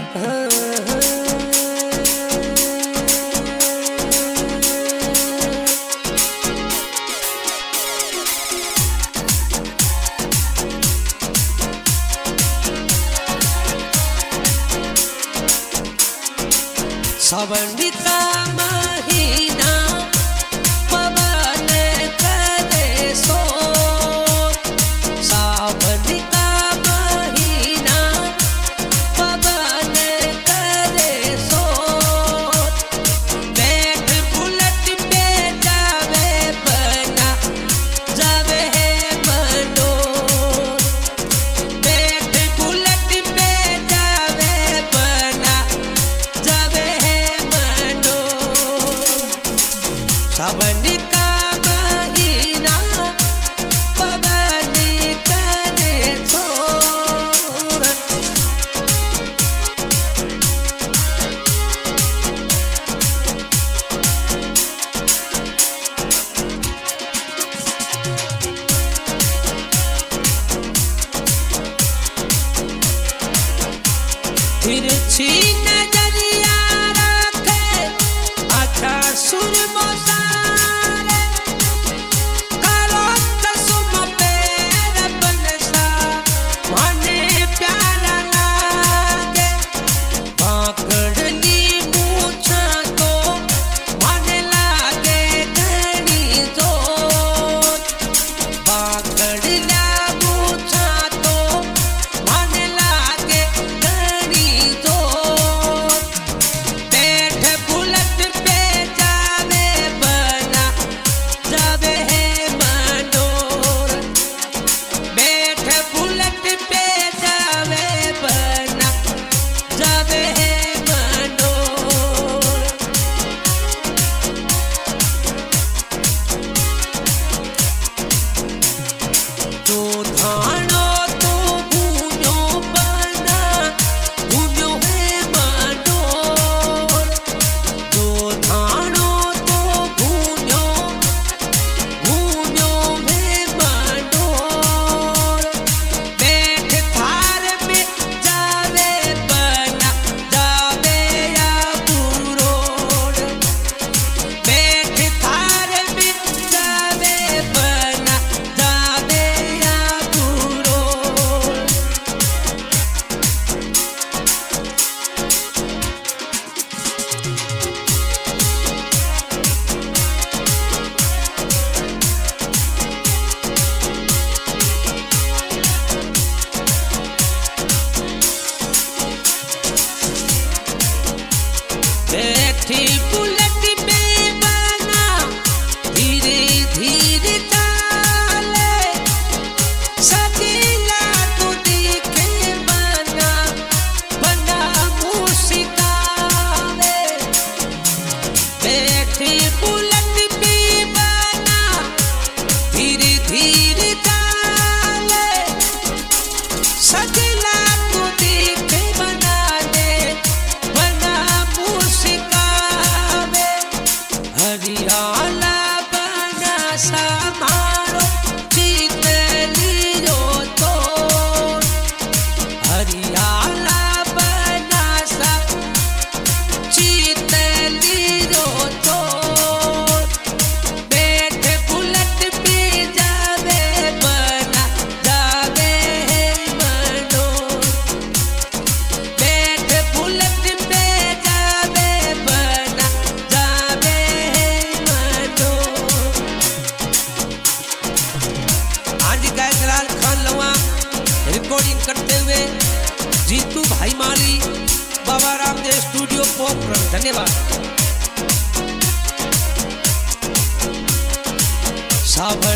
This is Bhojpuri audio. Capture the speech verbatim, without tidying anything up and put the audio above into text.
सावन का महीना पवन करे सो, सावन का महीना पवन करे सो, बैठ बुलेट पे जावे बना जावे है मनोर, बैठ बुलेट पे जावे बना जावे सावन का महीना पवन करे छोर। तिरछी नजरिया रखे अच्छा सुरमा बुलेट में बना धीरे धीरे चाले, सजीला तो दिखे बना बना मुस्कावे, बैठी बुलेट में बना धीरे धीरे चाले, सजीला तो दिखे बना दे बना मुस्कावे, हरियाला बना समारो जीत लियो तो, हरियाला बना सा जीत लियो तो, बैठ बुलेट पे जावे बना जावे मनोर, बैठ बुलेट पे जावे बना जावे मनोर। आज गायकलाल खान लवा रिकॉर्डिंग करते हुए जीतू भाई माली, बाबा रामदेव स्टूडियो पोखरण, धन्यवाद। सावन